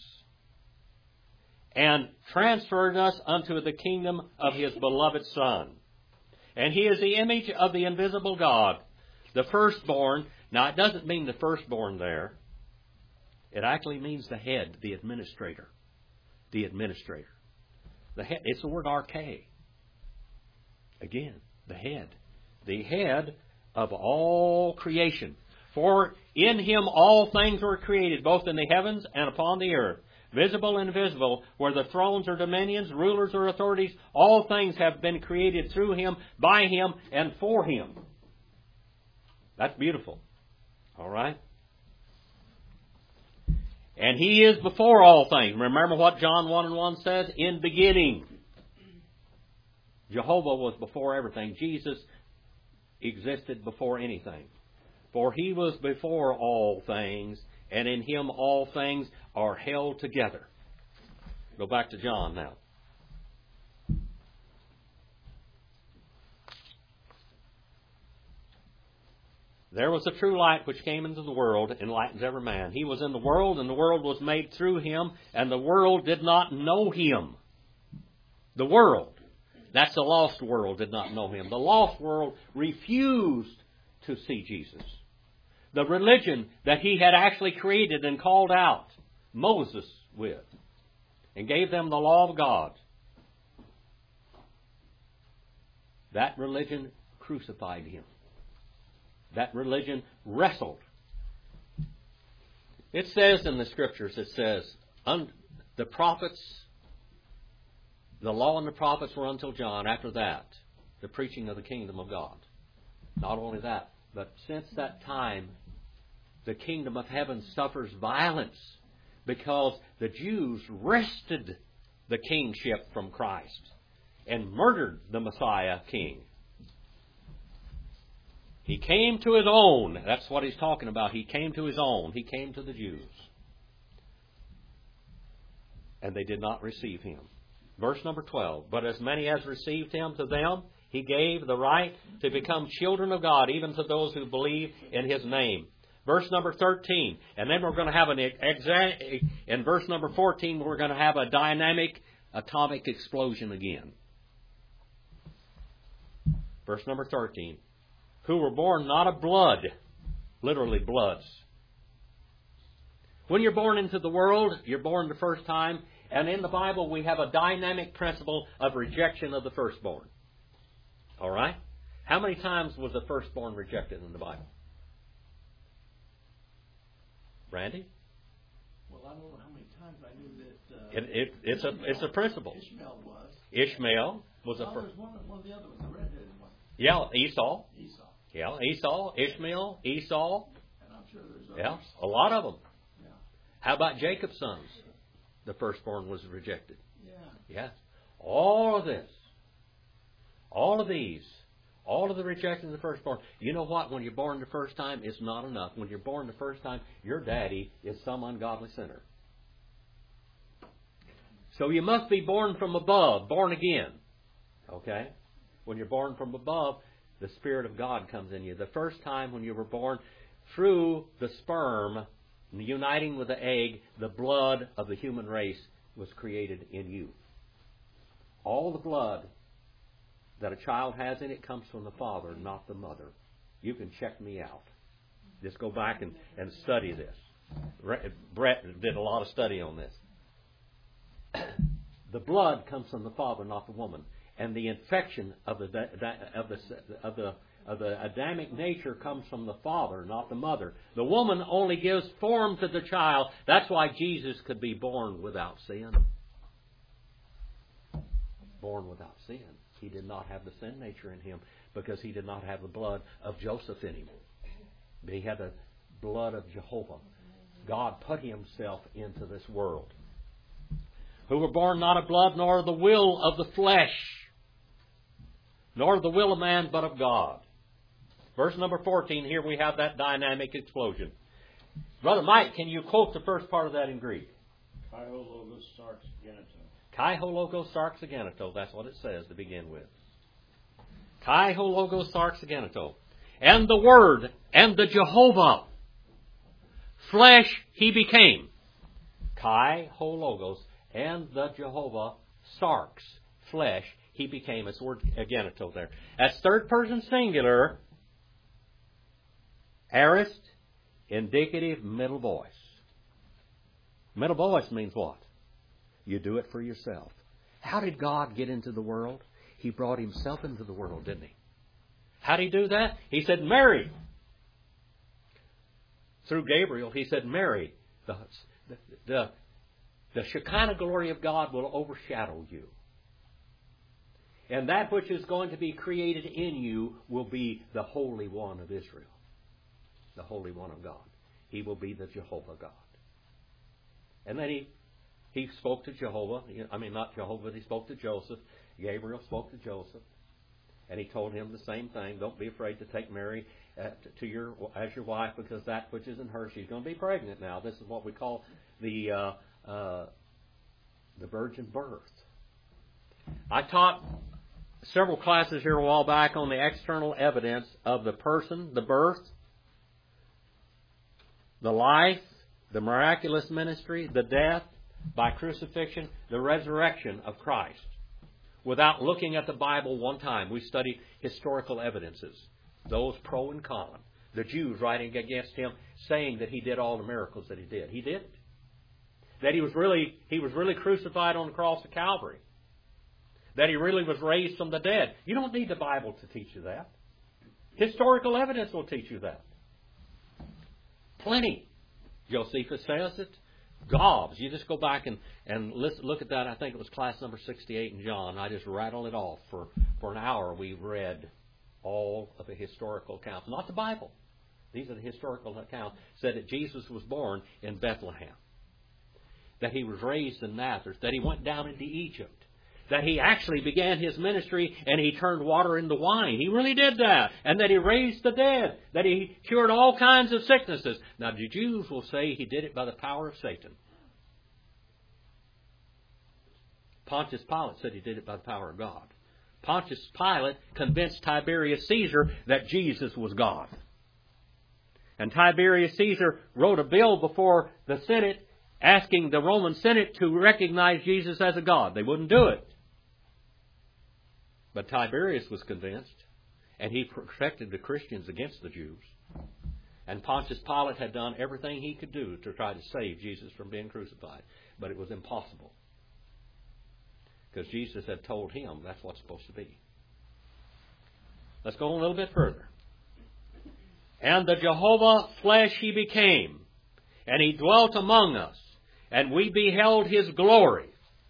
and transferred us unto the kingdom of His beloved Son. And He is the image of the invisible God, the firstborn. Now, it doesn't mean the firstborn there. It actually means the head, the administrator. The administrator. The head, it's the word arche. Again, the head. The head of all creation. For in Him all things were created, both in the heavens and upon the earth, visible and invisible, whether thrones or dominions, rulers or authorities, all things have been created through Him, by Him, and for Him. That's beautiful. All right? And He is before all things. Remember what John one and one says? In beginning. Jehovah was before everything. Jesus existed before anything. For He was before all things, and in Him all things are held together. Go back to John now. There was a true light which came into the world, enlightens every man. He was in the world, and the world was made through Him, and the world did not know Him. The world, that's the lost world, did not know Him. The lost world refused to see Jesus. The religion that He had actually created and called out Moses with, and gave them the law of God, that religion crucified Him. That religion wrestled. It says in the Scriptures, it says, the prophets, the law and the prophets were until John. After that, the preaching of the kingdom of God. Not only that, but since that time, the kingdom of heaven suffers violence because the Jews wrested the kingship from Christ and murdered the Messiah king. He came to His own. That's what He's talking about. He came to His own. He came to the Jews. And they did not receive Him. Verse number twelve. But as many as received Him, to them He gave the right to become children of God, even to those who believe in His name. Verse number thirteen. And then we're going to have an exact, in verse number fourteen, we're going to have a dynamic atomic explosion again. Verse number thirteen. Who were born not of blood, literally bloods. When you're born into the world, you're born the first time, and in the Bible we have a dynamic principle of rejection of the firstborn. All right? How many times was the firstborn rejected in the Bible? Randy? Well, I don't know how many times I knew that. Uh, It, it, it's a it's a principle. Ishmael was. Ishmael was a Oh, first. there's one, one of the other ones, the redheaded one. Yeah, Esau. Esau. Yeah, Esau, Ishmael, Esau. And I'm sure there's others. Yeah, a lot of them. Yeah. How about Jacob's sons? The firstborn was rejected. Yeah. Yes. All of this, all of these, all of the rejection of the firstborn. You know what? When you're born the first time, it's not enough. When you're born the first time, your daddy is some ungodly sinner. So you must be born from above, born again. Okay? When you're born from above, the Spirit of God comes in you. The first time when you were born, through the sperm uniting with the egg, the blood of the human race was created in you. All the blood that a child has in it comes from the father, not the mother. You can check me out. Just go back and, and study this. Brett did a lot of study on this. The blood comes from the father, not the woman. And the infection of the of the of the of the Adamic nature comes from the father, not the mother. The woman only gives form to the child. That's why Jesus could be born without sin. Born without sin. He did not have the sin nature in him because he did not have the blood of Joseph in him. But he had the blood of Jehovah. God put himself into this world. Who were born not of blood, nor of the will of the flesh, nor of the will of man, but of God. Verse number fourteen, here we have that dynamic explosion. Brother Mike, can you quote the first part of that in Greek? Kai ho logos sarx geneto. Kai ho logos sarx geneto. That's what it says to begin with. Kai ho logos sarx geneto. And the Word, and the Jehovah, flesh he became. Kai ho logos, and the Jehovah, sarx, flesh, he became. It's the word geneto there. That's third person singular. Aorist, indicative, middle voice. Middle voice means what? You do it for yourself. How did God get into the world? He brought himself into the world, didn't he? How did he do that? He said, Mary. Through Gabriel, he said, Mary, the, the, the, the Shekinah glory of God will overshadow you. And that which is going to be created in you will be the Holy One of Israel. The Holy One of God. He will be the Jehovah God. And then he, he spoke to Jehovah. I mean, not Jehovah, but he spoke to Joseph. Gabriel spoke to Joseph. And he told him the same thing. Don't be afraid to take Mary uh, to your as your wife, because that which is in her, she's going to be pregnant now. This is what we call the uh, uh, the virgin birth. I taught several classes here a while back on the external evidence of the person, the birth, the life, the miraculous ministry, the death by crucifixion, the resurrection of Christ. Without looking at the Bible one time, we studied historical evidences, those pro and con. The Jews writing against him, saying that he did all the miracles that he did. He didn't. That he was really he was really crucified on the cross of Calvary. That he really was raised from the dead. You don't need the Bible to teach you that. Historical evidence will teach you that. Plenty. Josephus says it. Gobs. You just go back and, and listen, look at that. I think it was class number sixty-eight in John. I just rattled it off. For, for an hour we read all of the historical accounts. Not the Bible. These are the historical accounts. Said that Jesus was born in Bethlehem. That he was raised in Nazareth. That he went down into Egypt. That he actually began his ministry and he turned water into wine. He really did that. And that he raised the dead. That he cured all kinds of sicknesses. Now the Jews will say he did it by the power of Satan. Pontius Pilate said he did it by the power of God. Pontius Pilate convinced Tiberius Caesar that Jesus was God. And Tiberius Caesar wrote a bill before the Senate asking the Roman Senate to recognize Jesus as a God. They wouldn't do it. But Tiberius was convinced, and he protected the Christians against the Jews. And Pontius Pilate had done everything he could do to try to save Jesus from being crucified. But it was impossible. Because Jesus had told him that's what's supposed to be. Let's go a little bit further. And the Jehovah flesh he became, and he dwelt among us, and we beheld his glory.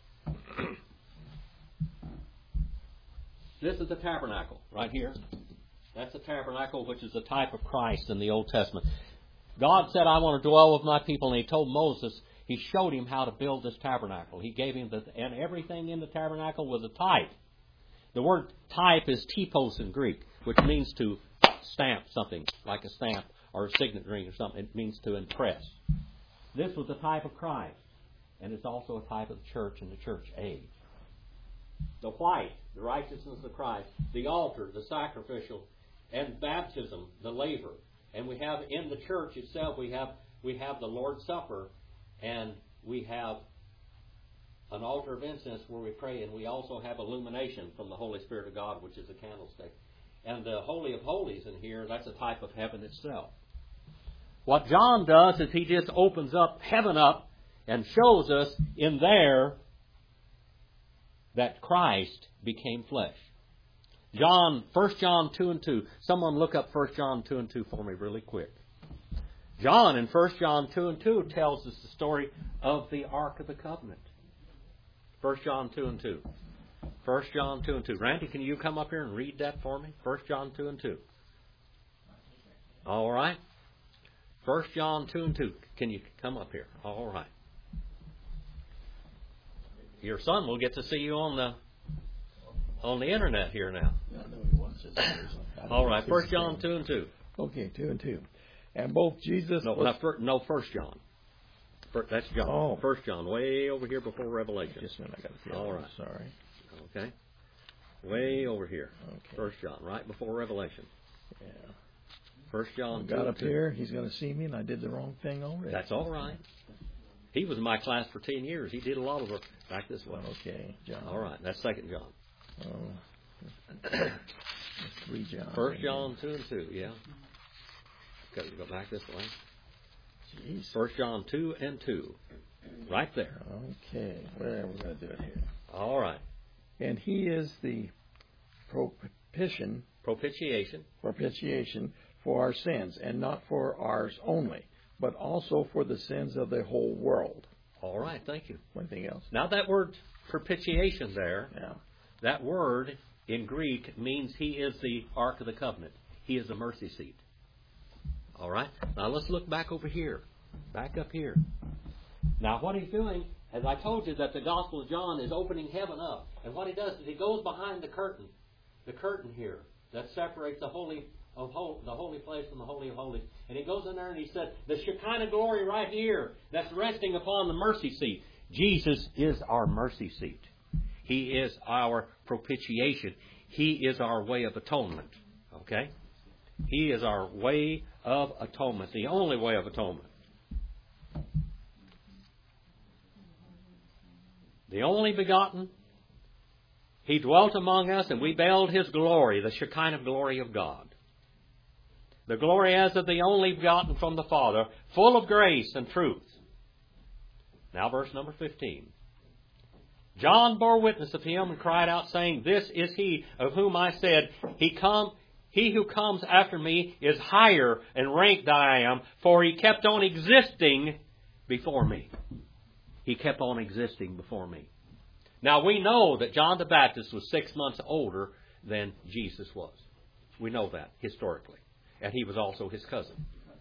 This is the tabernacle right here. That's the tabernacle, which is the type of Christ in the Old Testament. God said, I want to dwell with my people. And he told Moses, he showed him how to build this tabernacle. He gave him the, and everything in the tabernacle was a type. The word type is typos in Greek, which means to stamp something, like a stamp or a signet ring or something. It means to impress. This was the type of Christ. And it's also a type of the church in the church age. The white, the righteousness of Christ, the altar, the sacrificial, and baptism, the laver. And we have in the church itself, we have we have the Lord's Supper, and we have an altar of incense where we pray, and we also have illumination from the Holy Spirit of God, which is a candlestick. And the Holy of Holies in here, that's a type of heaven itself. What John does is he just opens up heaven up and shows us in there that Christ became flesh. John, First John two and two. Someone look up First John two and two for me really quick. John in First John two and two tells us the story of the Ark of the Covenant. First John two and two. First John two and two. Randy, can you come up here and read that for me? First John two and two. All right. First John two and two. Can you come up here? All right. Your son will get to see you on the on the internet here now. I know he wants it. All right. First John two and two. Okay, two and two. And both Jesus... No, was, not fir- no First John. First, that's John. Oh. First John, way over here before Revelation. Just a minute, I got to see. All right. Sorry. Okay. Way over here. Okay. First John, right before Revelation. Yeah. First John. I got two up two. here. He's going to see me, and I did the wrong thing already. That's all right. He was in my class for ten years. He did a lot of work. Back this way. Okay, John. All right. That's Second John. Oh. Three John. First John two and two. Yeah. Got to go back this way. Jeez. First John two and two. Right there. Okay. Where we're going to do it here. All right. And he is the propitiation, Propitiation. propitiation for our sins, and not for ours only, but also for the sins of the whole world. All right. Thank you. Anything else? Now that word propitiation there, Yeah. that word in Greek means he is the Ark of the Covenant. He is the mercy seat. All right? Now let's look back over here. Back up here. Now what he's doing, as I told you, that the Gospel of John is opening heaven up. And what he does is he goes behind the curtain. The curtain here that separates the holy of hol- the holy place from the holy of holies. And he goes in there and he said, the Shekinah glory right here that's resting upon the mercy seat. Jesus is our mercy seat. He is our propitiation. He is our way of atonement. Okay? He is our way of atonement. The only way of atonement. The only begotten. He dwelt among us and we beheld His glory, the Shekinah glory of God. The glory as of the only begotten from the Father, full of grace and truth. Now verse number fifteen. John bore witness of Him and cried out, saying, This is He of whom I said, He come, He who comes after me is higher in rank than I am, for He kept on existing before me. He kept on existing before me. Now we know that John the Baptist was six months older than Jesus was. We know that historically. And he was also his cousin.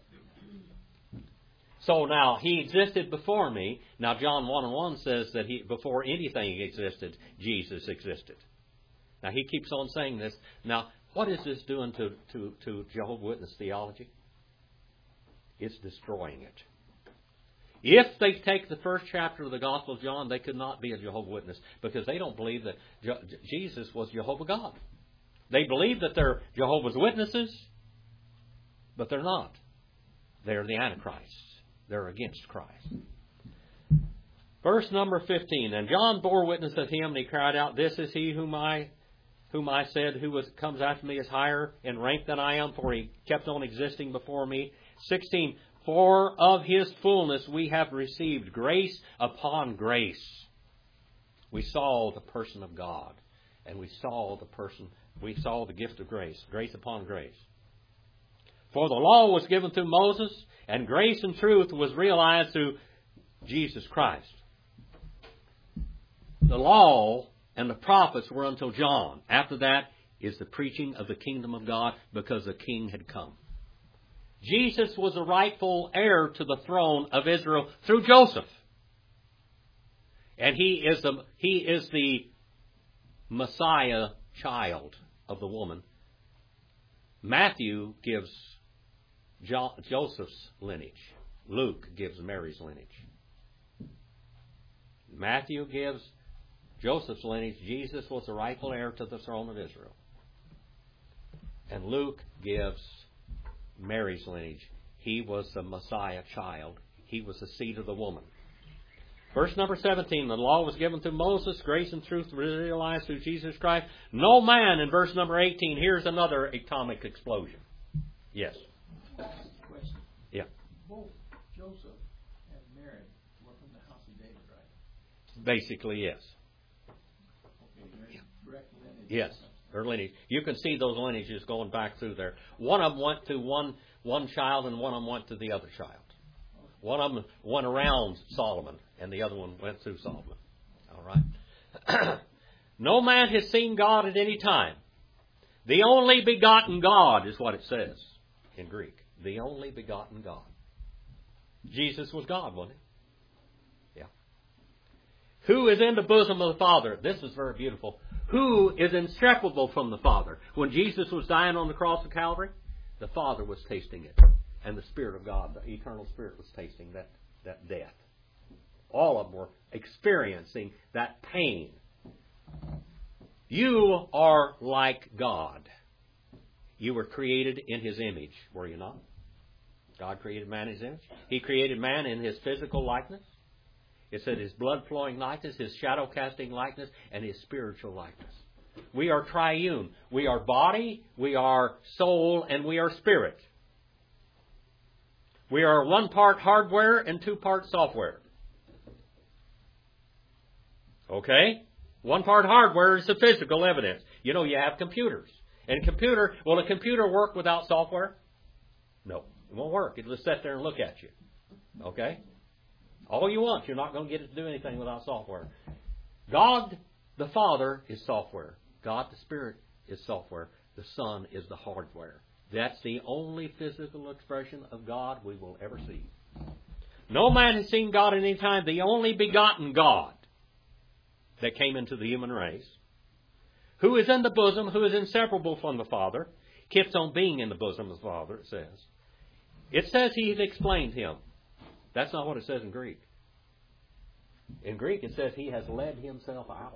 So now, he existed before me. Now, John one and one says that he, before anything existed, Jesus existed. Now, he keeps on saying this. Now, what is this doing to, to, to Jehovah's Witness theology? It's destroying it. If they take the first chapter of the Gospel of John, they could not be a Jehovah's Witness because they don't believe that Je- Jesus was Jehovah God. They believe that they're Jehovah's Witnesses, but they're not. They're the Antichrist. They're against Christ. Verse number fifteen. And John bore witness of Him, and he cried out, This is He whom I whom I said, Who was, comes after me is higher in rank than I am, for He kept on existing before me. sixteen. For of His fullness we have received grace upon grace. We saw the person of God, and we saw the person, we saw the gift of grace, grace upon grace. For the law was given through Moses, and grace and truth was realized through Jesus Christ. The law and the prophets were until John. After that is the preaching of the kingdom of God, because the king had come. Jesus was the rightful heir to the throne of Israel through Joseph. And he is the, he is the Messiah child of the woman. Matthew gives Jo- Joseph's lineage. Luke gives Mary's lineage. Matthew gives Joseph's lineage. Jesus was the rightful heir to the throne of Israel. And Luke gives Mary's lineage. He was the Messiah child. He was the seed of the woman. Verse number seventeen, the law was given through Moses, grace and truth realized through Jesus Christ. No man, in verse number eighteen, here's another atomic explosion. Yes. Question. Yeah. Both Joseph and Mary were from the house of David, right? Basically, yes. Yes, their lineage. You can see those lineages going back through there. One of them went to one one child, and one of them went to the other child. One of them went around Solomon, and the other one went through Solomon. All right. No man has seen God at any time. The only begotten God is what it says in Greek. The only begotten God. Jesus was God, wasn't he? Yeah. Who is in the bosom of the Father? This is very beautiful. Who is inseparable from the Father? When Jesus was dying on the cross of Calvary, the Father was tasting it. And the Spirit of God, the eternal Spirit, was tasting that, that death. All of them were experiencing that pain. You are like God. You were created in His image, were you not? God created man in His image. He created man in His physical likeness. It said His blood-flowing likeness, His shadow-casting likeness, and His spiritual likeness. We are triune. We are body, we are soul, and we are spirit. We are one part hardware and two parts software. Okay? One part hardware is the physical evidence. You know, you have computers. And computer, will a computer work without software? No, it won't work. It'll just sit there and look at you. Okay? All you want. You're not going to get it to do anything without software. God, the Father, is software. God, the Spirit, is software. The Son is the hardware. That's the only physical expression of God we will ever see. No man has seen God at any time. The only begotten God that came into the human race, who is in the bosom, who is inseparable from the Father, keeps on being in the bosom of the Father, it says. It says He's explained Him. That's not what it says in Greek. In Greek it says He has led Himself out.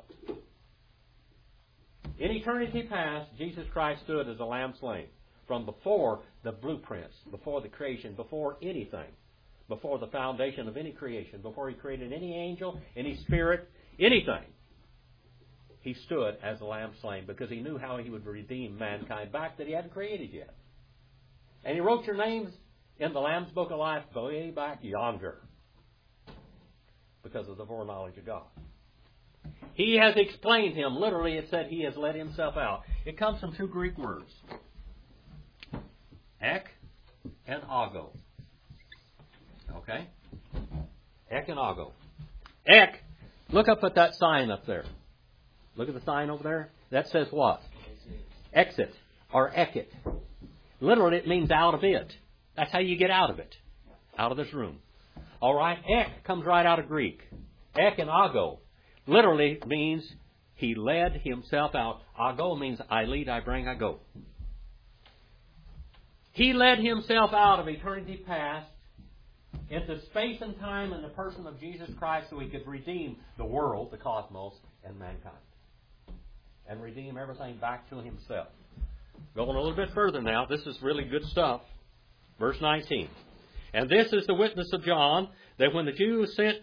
In eternity past, Jesus Christ stood as a lamb slain from before the blueprints, before the creation, before anything, before the foundation of any creation, before He created any angel, any spirit, anything. He stood as a lamb slain because He knew how He would redeem mankind back that He hadn't created yet. And He wrote your names in the Lamb's Book of Life way back yonder because of the foreknowledge of God. He has explained Him. Literally, it said He has let Himself out. It comes from two Greek words. Ek and ago. Okay? Ek and ago. Ek, look up at that sign up there. Look at the sign over there. That says what? Exit or ekit. Literally, it means out of it. That's how you get out of it. Out of this room. All right? Ek comes right out of Greek. Ek and ago literally means He led Himself out. Ago means I lead, I bring, I go. He led Himself out of eternity past into space and time in the person of Jesus Christ so He could redeem the world, the cosmos, and mankind. And redeem everything back to Himself. Going a little bit further now. This is really good stuff. Verse nineteen. And this is the witness of John, that when the Jews sent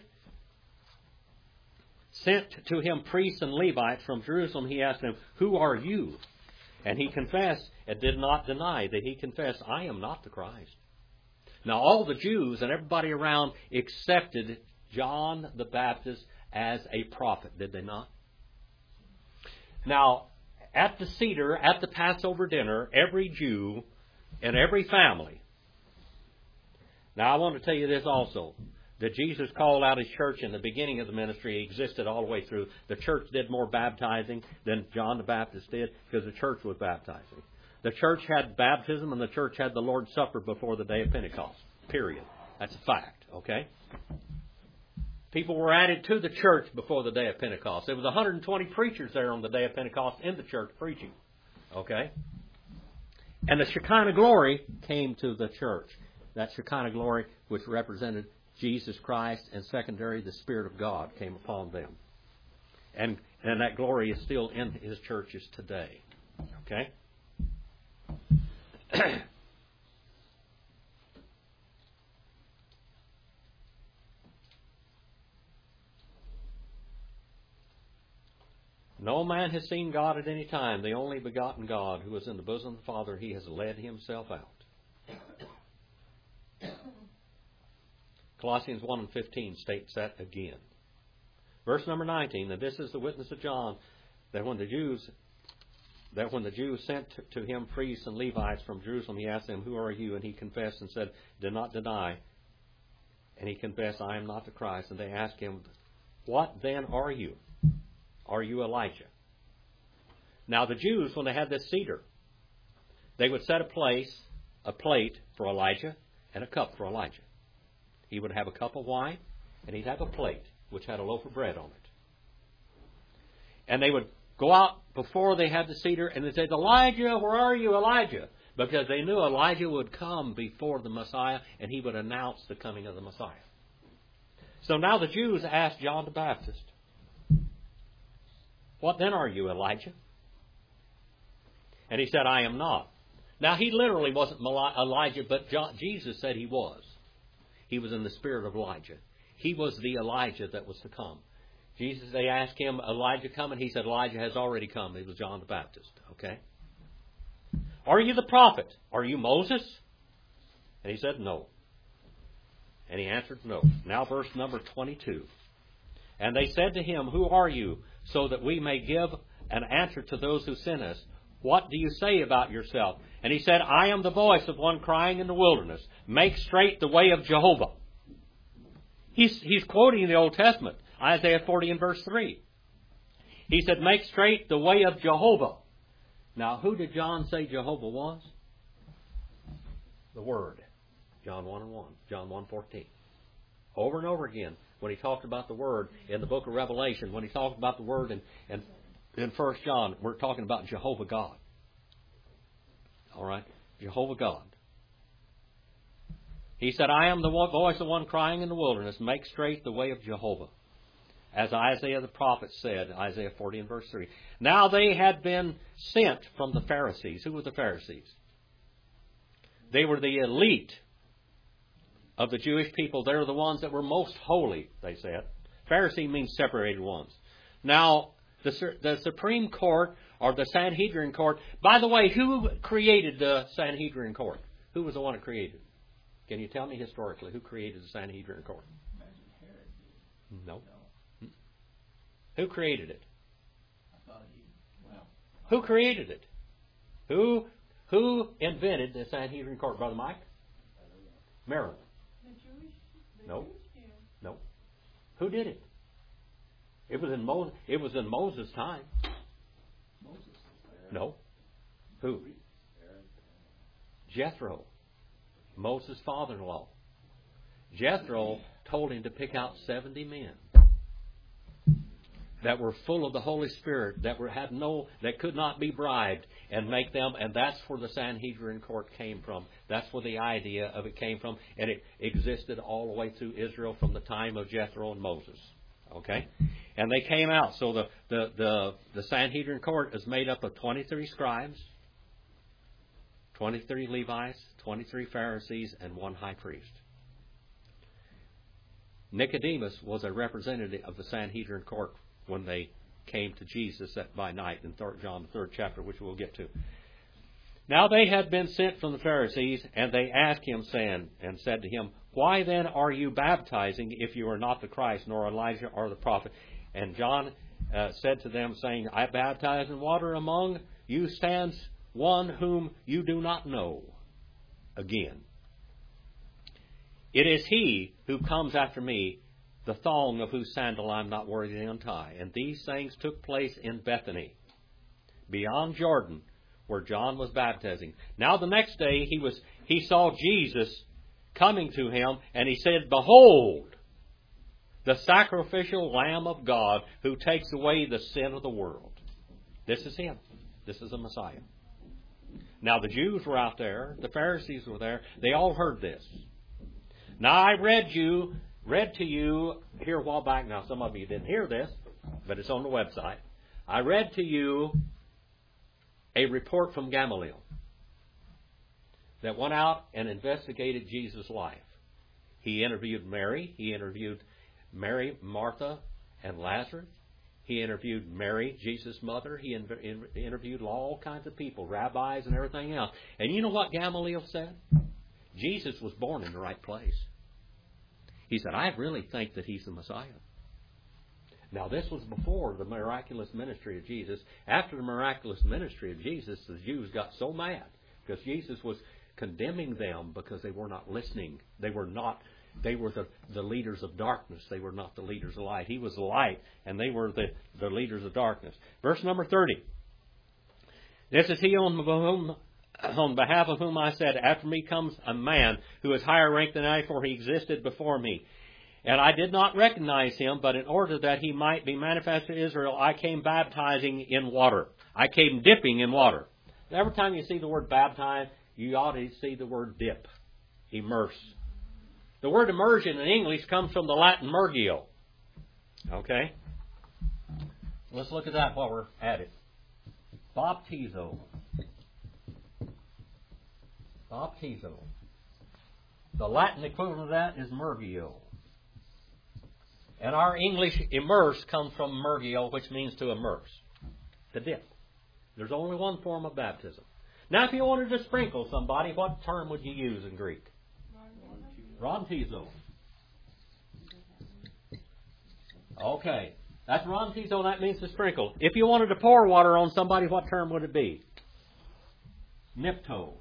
sent to him priests and Levites from Jerusalem, he asked them, "Who are you?" And he confessed and did not deny that he confessed, "I am not the Christ." Now all the Jews and everybody around accepted John the Baptist as a prophet, did they not? Now, at the Seder, at the Passover dinner, every Jew and every family. Now I want to tell you this also, that Jesus called out His church in the beginning of the ministry. He existed all the way through. The church did more baptizing than John the Baptist did because the church was baptizing. The church had baptism and the church had the Lord's Supper before the day of Pentecost. Period. That's a fact. Okay? People were added to the church before the day of Pentecost. There was one hundred twenty preachers there on the day of Pentecost in the church preaching. Okay? And the Shekinah glory came to the church. That Shekinah glory which represented Jesus Christ, and secondary, the Spirit of God came upon them. And, and that glory is still in His churches today. Okay? No man has seen God at any time. The only begotten God who is in the bosom of the Father, He has led Himself out. Colossians one and fifteen states that again. Verse number nineteen, and this is the witness of John, that when the Jews that when the Jews sent to, to him priests and Levites from Jerusalem, he asked them, "Who are you?" And he confessed and said, "Did not deny." And he confessed, "I am not the Christ." And they asked him, "What then are you? Are you Elijah?" Now the Jews, when they had this cedar, they would set a place, a plate for Elijah and a cup for Elijah. He would have a cup of wine, and he'd have a plate, which had a loaf of bread on it. And they would go out before they had the cedar, and they'd say, "Elijah, where are you, Elijah?" Because they knew Elijah would come before the Messiah, and he would announce the coming of the Messiah. So now the Jews asked John the Baptist, "What then are you, Elijah?" And he said, "I am not." Now he literally wasn't Elijah, but John, Jesus said he was. He was in the spirit of Elijah. He was the Elijah that was to come. Jesus, they asked him, "Elijah coming?" He said, "Elijah has already come." It was John the Baptist. Okay? "Are you the prophet? Are you Moses?" And he said, "No." And he answered, "No." Now verse number twenty-two. And they said to him, "Who are you? So that we may give an answer to those who sent us. What do you say about yourself?" And he said, "I am the voice of one crying in the wilderness, make straight the way of Jehovah." He's, he's quoting the Old Testament, Isaiah forty and verse three. He said, "Make straight the way of Jehovah." Now, who did John say Jehovah was? The Word. John one and one. John one fourteen. Over and over again, when he talked about the Word in the book of Revelation, when he talked about the Word in, in, in First John, we're talking about Jehovah God. All right? Jehovah God. He said, "I am the voice of one crying in the wilderness, make straight the way of Jehovah." As Isaiah the prophet said, Isaiah forty and verse three. Now they had been sent from the Pharisees. Who were the Pharisees? They were the elite of the Jewish people. They were the ones that were most holy, they said. Pharisee means separated ones. Now, the, the Supreme Court, or the Sanhedrin Court, by the way, who created the Sanhedrin Court? Who was the one that created it? Can you tell me historically who created the Sanhedrin Court? No. no. Who created it? I thought he, well. Who created it? Who who invented the Sanhedrin Court, Brother Mike? Maryland. The Jewish. The no. Jewish no. Who did it? It was in Moses. It was in Moses' time. Moses. No. Who? Jethro. Moses' father-in-law. Jethro told him to pick out seventy men that were full of the Holy Spirit, that were had no, that could not be bribed, and make them. And that's where the Sanhedrin Court came from. That's where the idea of it came from, and it existed all the way through Israel from the time of Jethro and Moses. Okay, and they came out. So the the the, the Sanhedrin Court is made up of twenty-three scribes, twenty-three Levites, twenty-three Pharisees, and one high priest. Nicodemus was a representative of the Sanhedrin Court when they came to Jesus at, by night in John the third chapter, which we'll get to. Now they had been sent from the Pharisees, and they asked him, saying, and said to him, "Why then are you baptizing if you are not the Christ, nor Elijah or the prophet?" And John uh, said to them, saying, "I baptize in water. Among you stands one whom you do not know." Again, "It is he who comes after me, the thong of whose sandal I am not worthy to untie." And these things took place in Bethany, beyond Jordan, where John was baptizing. Now the next day he was he saw Jesus coming to him, and he said, "Behold, the sacrificial Lamb of God who takes away the sin of the world." This is him. This is the Messiah. Now the Jews were out there. The Pharisees were there. They all heard this. Now I read you, read to you here a while back. Now some of you didn't hear this, but it's on the website. I read to you a report from Gamaliel that went out and investigated Jesus' life. He interviewed Mary. He interviewed Mary, Martha, and Lazarus. He interviewed Mary, Jesus' mother. He in, in, interviewed all kinds of people, rabbis and everything else. And you know what Gamaliel said? Jesus was born in the right place. He said, "I really think that he's the Messiah." Now, this was before the miraculous ministry of Jesus. After the miraculous ministry of Jesus, the Jews got so mad because Jesus was condemning them because they were not listening. They were not. They were the, the leaders of darkness. They were not the leaders of light. He was the light, and they were the, the leaders of darkness. Verse number thirty. This is he on whom, on behalf of whom I said, after me comes a man who is higher ranked than I, for he existed before me. And I did not recognize him, but in order that he might be manifest to Israel, I came baptizing in water. I came dipping in water. Every time you see the word baptize, you ought to see the word dip, immerse. The word immersion in English comes from the Latin mergio. Okay? Let's look at that while we're at it. Baptizo. Baptizo. The Latin equivalent of that is mergio. And our English immerse comes from mergio, which means to immerse, to dip. There's only one form of baptism. Now, if you wanted to sprinkle somebody, what term would you use in Greek? Rontizo. Okay. That's rontizo, that means to sprinkle. If you wanted to pour water on somebody, what term would it be? Nipto.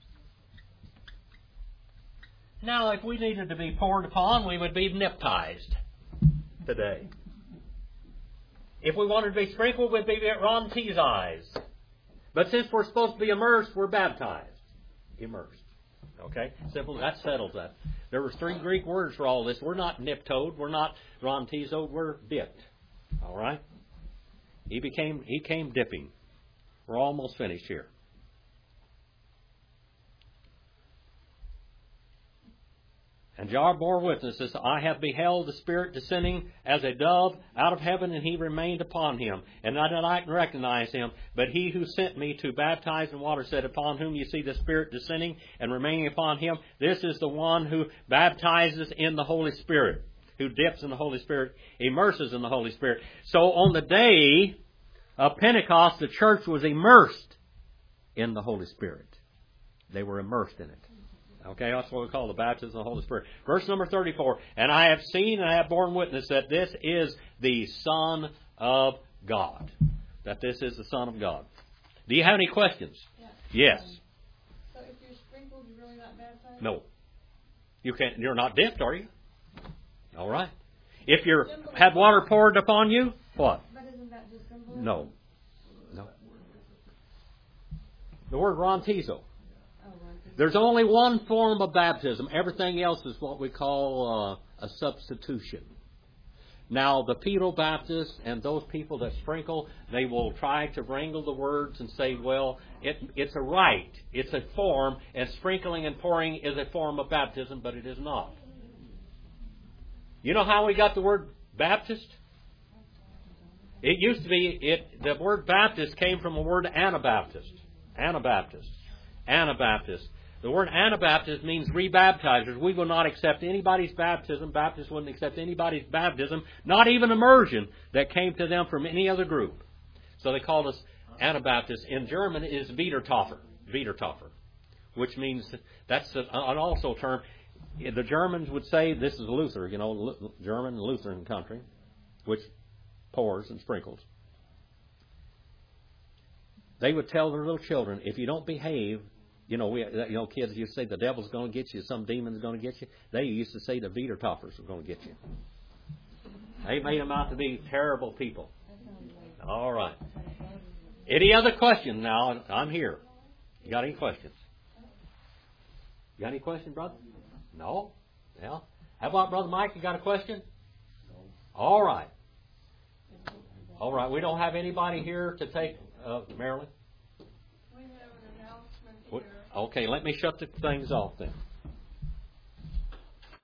Now, if we needed to be poured upon, we would be niptized today. If we wanted to be sprinkled, we'd be rontized. But since we're supposed to be immersed, we're baptized. Immersed. Okay? Simple. That settles that. There were three Greek words for all this. We're not niptoed. We're not rontizoed. We're dipped. All right? He became, he came dipping. We're almost finished here. And John bore witness, says, I have beheld the Spirit descending as a dove out of heaven, and he remained upon him. And I did not recognize him, but he who sent me to baptize in water said, upon whom you see the Spirit descending and remaining upon him, this is the one who baptizes in the Holy Spirit, who dips in the Holy Spirit, immerses in the Holy Spirit. So on the day of Pentecost, the church was immersed in the Holy Spirit. They were immersed in it. Okay, that's what we call the baptism of the Holy Spirit. Verse number thirty-four. And I have seen and I have borne witness that this is the Son of God. That this is the Son of God. Do you have any questions? Yeah. Yes. So if you're sprinkled, you're really not baptized? No. You can't. You're not dipped, are you? All right. If you had water poured upon you, what? But isn't that just symbolism? No. No. The word rontizo. There's only one form of baptism. Everything else is what we call uh, a substitution. Now, the Pedal Baptists and those people that sprinkle, they will try to wrangle the words and say, well, it, it's a rite, it's a form, and sprinkling and pouring is a form of baptism, but it is not. You know how we got the word Baptist? It used to be, it. the word Baptist came from the word Anabaptist. Anabaptist. Anabaptist. The word Anabaptist means rebaptizers. We will not accept anybody's baptism. Baptists wouldn't accept anybody's baptism, not even immersion, that came to them from any other group. So they called us Anabaptists. In German it is Wiedertäufer, Wiedertäufer, which means that's an also term. The Germans would say, this is Luther, you know, German Lutheran country, which pours and sprinkles. They would tell their little children, if you don't behave, you know, we, you know, kids used to say the devil's going to get you, some demon's going to get you. They used to say the Wiedertäufers are going to get you. They made them out to be terrible people. All right. Any other questions? Now, I'm here. You got any questions? You got any questions, brother? No? Yeah. How about Brother Mike? You got a question? All right. All right. We don't have anybody here to take, uh, Marilyn? We have an announcement here. Okay, let me shut the things off then.